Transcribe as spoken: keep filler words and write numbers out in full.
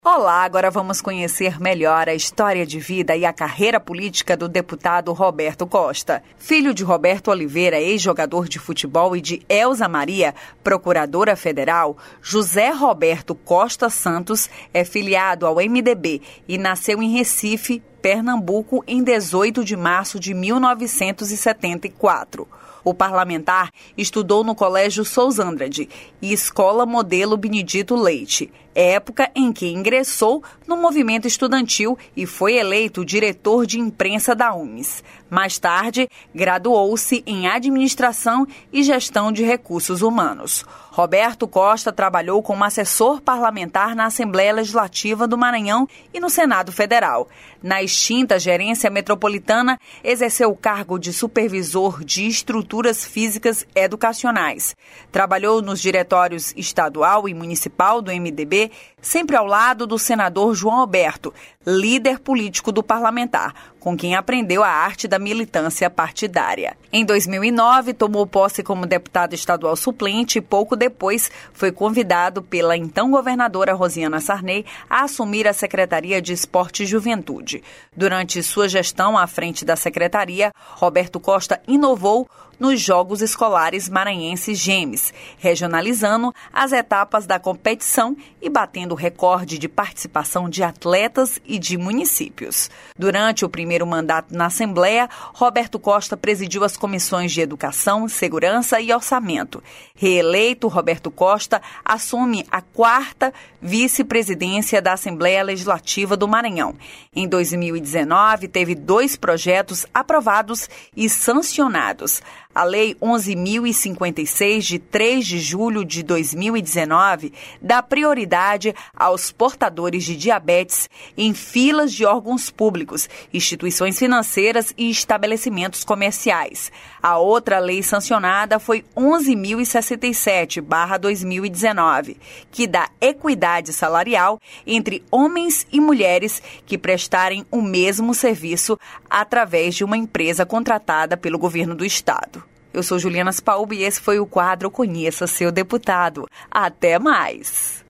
Olá, agora vamos conhecer melhor a história de vida e a carreira política do deputado Roberto Costa. Filho de Roberto Oliveira, ex-jogador de futebol, e de Elza Maria, procuradora federal, José Roberto Costa Santos é filiado ao M D B e nasceu em Recife, Pernambuco, em dezoito de março de mil novecentos e setenta e quatro. O parlamentar estudou no Colégio Souza Andrade e Escola Modelo Benedito Leite, época em que ingressou no movimento estudantil e foi eleito diretor de imprensa da U M S. Mais tarde, graduou-se em Administração e Gestão de Recursos Humanos. Roberto Costa trabalhou como assessor parlamentar na Assembleia Legislativa do Maranhão e no Senado Federal. Na extinta Gerência Metropolitana, exerceu o cargo de supervisor de estruturas físicas educacionais. Trabalhou nos diretórios estadual e municipal do M D B, sempre ao lado do senador João Alberto, líder político do parlamentar, com quem aprendeu a arte da militância partidária. Em dois mil e nove, tomou posse como deputado estadual suplente e pouco depois foi convidado pela então governadora Rosiana Sarney a assumir a Secretaria de Esporte e Juventude. Durante sua gestão à frente da secretaria, Roberto Costa inovou nos Jogos Escolares Maranhenses Gemes, regionalizando as etapas da competição e batendo o recorde de participação de atletas e de municípios. Durante o primeiro mandato na Assembleia, Roberto Costa presidiu as comissões de Educação, Segurança e Orçamento. Reeleito, Roberto Costa assume a quarta vice-presidência da Assembleia Legislativa do Maranhão. Em dois mil e dezenove, teve dois projetos aprovados e sancionados. A Lei onze mil e cinquenta e seis, de três de julho de dois mil e dezenove, dá prioridade aos portadores de diabetes em filas de órgãos públicos, instituições financeiras e estabelecimentos comerciais. A outra lei sancionada foi onze mil e sessenta e sete, barra dois mil e dezenove, que dá equidade salarial entre homens e mulheres que prestarem o mesmo serviço através de uma empresa contratada pelo governo do estado. Eu sou Juliana Spaub e esse foi o quadro Conheça Seu Deputado. Até mais!